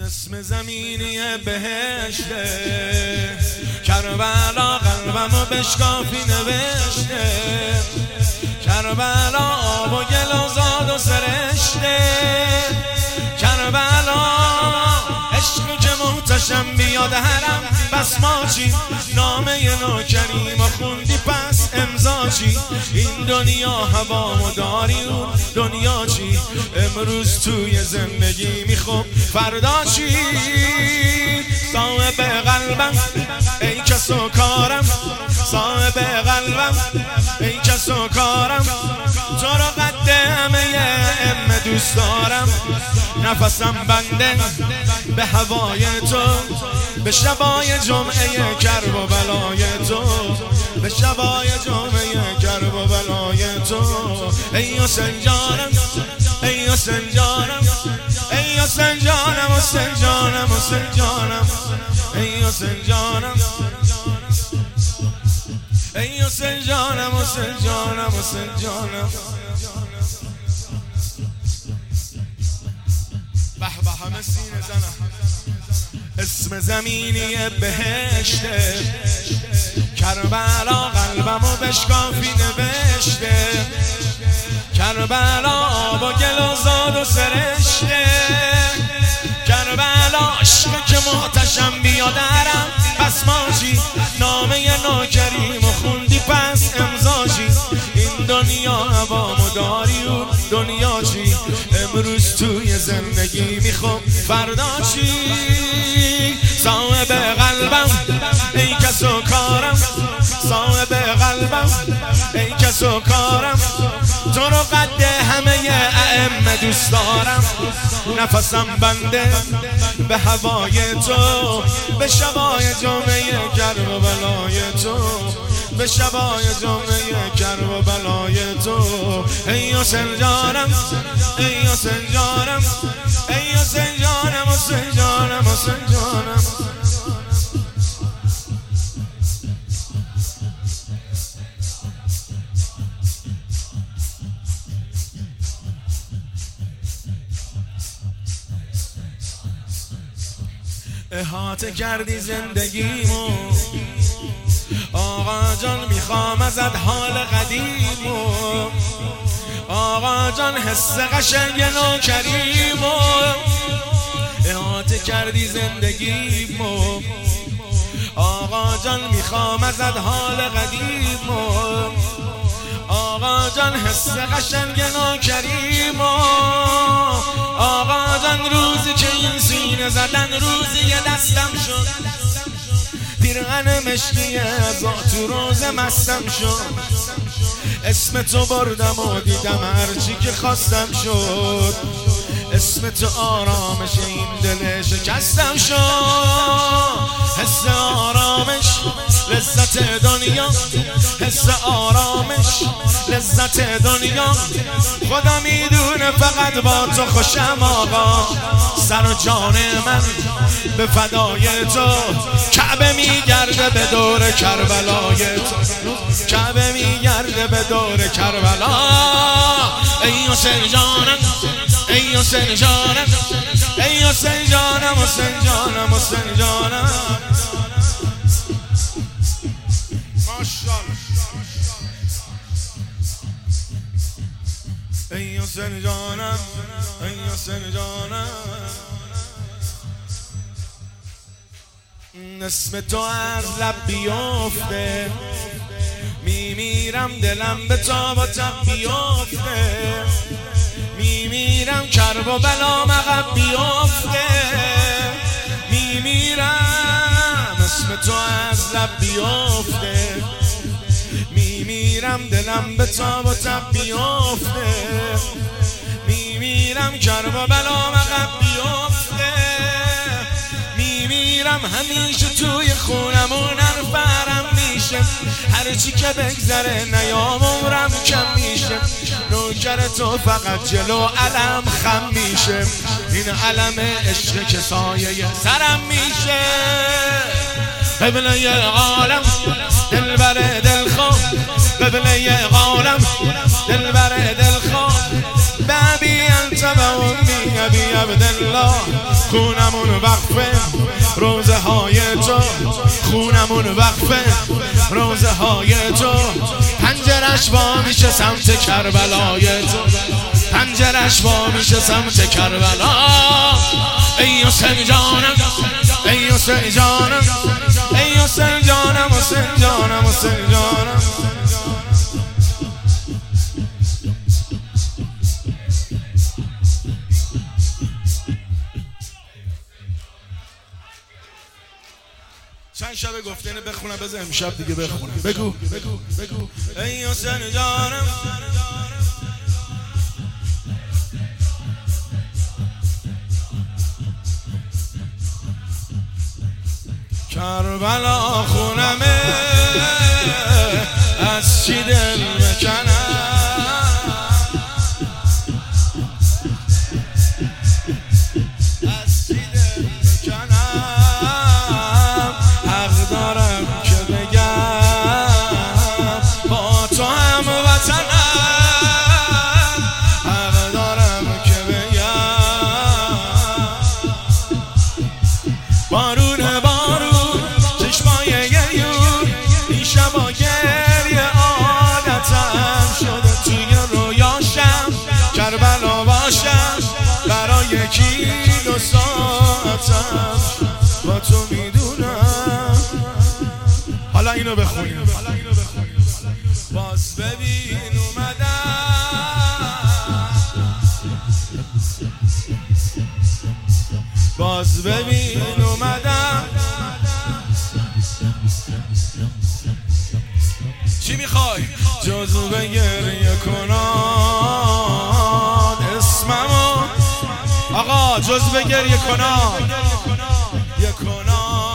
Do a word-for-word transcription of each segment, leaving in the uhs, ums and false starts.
اسم زمینی بهشته، کربلا قلبمو بشکافی نوشته، کربلا آب و گل و زاد و سرشته، کربلا عشقی که محتشم بیاد حرم، پس ما چی؟ نامه نوکریم و خوندی پس امضا چی؟ این دنیا هوامو داری اون دنیا چی؟ امروز توی زندگی میخوام فردا چی؟ صاحب قلبم ای کس و کارم، صاحب قلبم ای کس و کارم، تو رو قد همه ام دوست دارم، نفسم بنده به هوای تو، به شبای جمعه کرب و بلای تو، به شبای جمعه کرب و بلای تو. ای حسین جانم ای حسین جانم ای حسین جانم حسین جانم حسین جانم ای حسین جانم ای حسین جانم حسین جانم حسین جانم. به به همه سینه زنم. اسم زمینی بهشته، کربلا قلبمو بشکافی نوشته، کربلا آب و گل و زاد و سرشته، کربلا عشق که محتشم بیادرم، پس ماجی نامه ناکریم و خوندی پس امضا چی؟ این دنیا هوامو داری و دنیا چی؟ امروز توی زندگی میخوام فردا چی؟ صاحب قلبم ای کس و کارم، صاحب قلبم ای کس و کارم، تو رو قد همه ائمه دوست دارم، نفسم بنده به هوای تو، به شبای جمعه کرب و بلای تو، به شبای جمعه کرب و بلای تو. ای حسین جانم ای حسین جانم ای حسین جانم حسین جانم حسین جانم. احاطه کردی زندگیمو آقا جان، میخوام ازت حال قدیمو آقا جان، حس قشنگ نوکریمو. احاطه کردی زندگیمو آقا جان، میخوام ازت حال قدیمو آقا جان، حس قشنگ نوکریمو آقا جان. روزی که این سینه زدن، روزی یه دستم شد پیرهن مشکی ازا، تو روز مستم شد، اسم تو بردم و دیدم هرچی که خواستم شد، اسم تو آرامش این دل شکستم شد، حس آرامش لذت دنیا، حس آرامش لذت دنیا، خدا میدونه فقط با تو خوشم آقا، سر و جان من به فدای تو، کعبه میگرده به دور کربلای تو، کعبه میگرده به دور کربلا. ای حسین جانم ای حسین جانم ای حسین جانم حسین جانم حسین جانم. ماشاءالله. ای حسین جانم ای حسین جانم. اسم تو از لب بیفته، میمیرم دلم به تاب و تب بیفته، میمیرم کرب و بلام عقب بیفته، میمیرم اسم تو از لب بیفته، میمیرم دلم به تاب و تب بیفته، میمیرم کرب و بلام عقب بیفته، میمیرم همیشه توی خونمون نرفرم میشه، هرچی که بگذره نیام عمرم کم میشه، نوکر تو فقط جلو علم خم میشه، این علم عشق که سایه سرم میشه، قبله عالم دلبر دلخواه، قبله عالم دلبر دلخواه، بابی انت و امی ابی عبدالله. خونمون وقفه روزه های تو، خونمون وقفه روزه های تو. پنجرش وا میشه سمت کربلای تو، پنجرش وا میشه سمت کربلا. ای حسین جانم، ای حسین جانم، ای حسین جانم، حسین جانم، حسین جانم. چند شب گفته اینو بخونم، بذار امشب دیگه بخونم. بگو بگو بگو ای حسین جانم. کربلا خونمه از چی دل بکنم، از چی دل بکنم. حق دارم که بگم با تو هم وطنم، حق دارم که بگم بارون بارون چشمای گریون این شبا گریه عادتم شده. توی رویاشم کربلا باشم برای یکی دو ساعتم با تو میدونم. حالا اینو بخونیم. باز ببین اومدم، باز ببین اومدم. چی میخوای؟ جز به گریه کناد اسممو، آقا جز به گریه کناد یه کناد.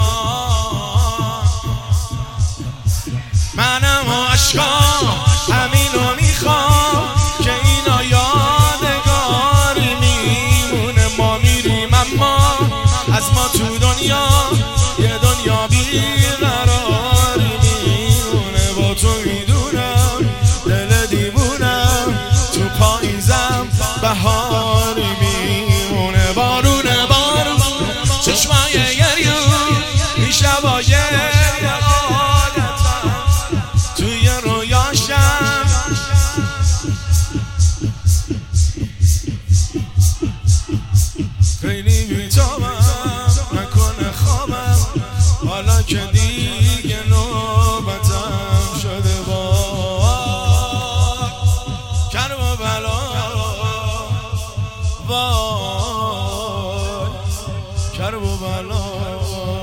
منم و عشقام همینو میخوام که اینا یادگاری میمونه. ما میریم اما از ما تو دنیا یه دنیا بیقراری میمونه. با تو میدونم دل دیوونم تو پاییزم بهاری میمونه. بارون بارون چشمای گریون این شبا گریه عادتم توی رویاشم. خیلی بی‌تابم نکنه خوابم حالا که دیگه نوبتم شده. با کرب و بلا وای، کرب و بلا.